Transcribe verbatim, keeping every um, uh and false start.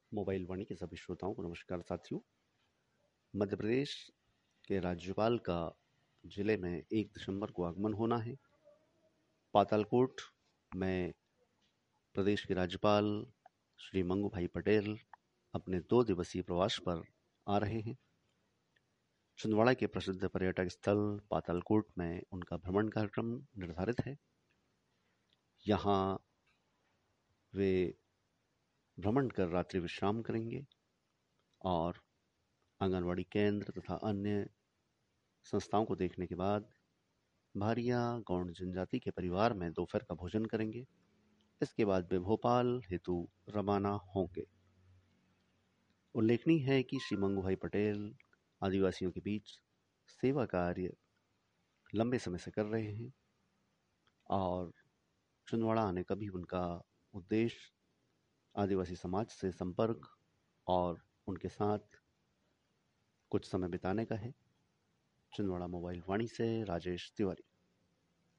Mobile वाणी के सभी श्रोताओं को नमस्कार साथियों। मध्य प्रदेश के राज्यपाल का जिले में एक दिसंबर को आगमन होना है। पातालकोट में प्रदेश के राज्यपाल श्री मंगू भाई पटेल अपने दो दिवसीय प्रवास पर आ रहे हैं। छिंदवाड़ा के प्रसिद्ध पर्यटक स्थल पातालकोट में उनका भ्रमण कार्यक्रम निर्धारित है। यहाँ वे भ्रमण कर रात्रि विश्राम करेंगे और आंगनवाड़ी केंद्र तथा अन्य संस्थाओं को देखने के बाद भारिया गौंड जनजाति के परिवार में दोपहर का भोजन करेंगे। इसके बाद वे भोपाल हेतु रवाना होंगे। उल्लेखनीय है कि श्री मंगू भाई पटेल आदिवासियों के बीच सेवा कार्य लंबे समय से कर रहे हैं और छिंदवाड़ा आने का भी उनका उद्देश्य आदिवासी समाज से संपर्क और उनके साथ कुछ समय बिताने का है। छिंदवाड़ा मोबाइल वाणी से राजेश तिवारी।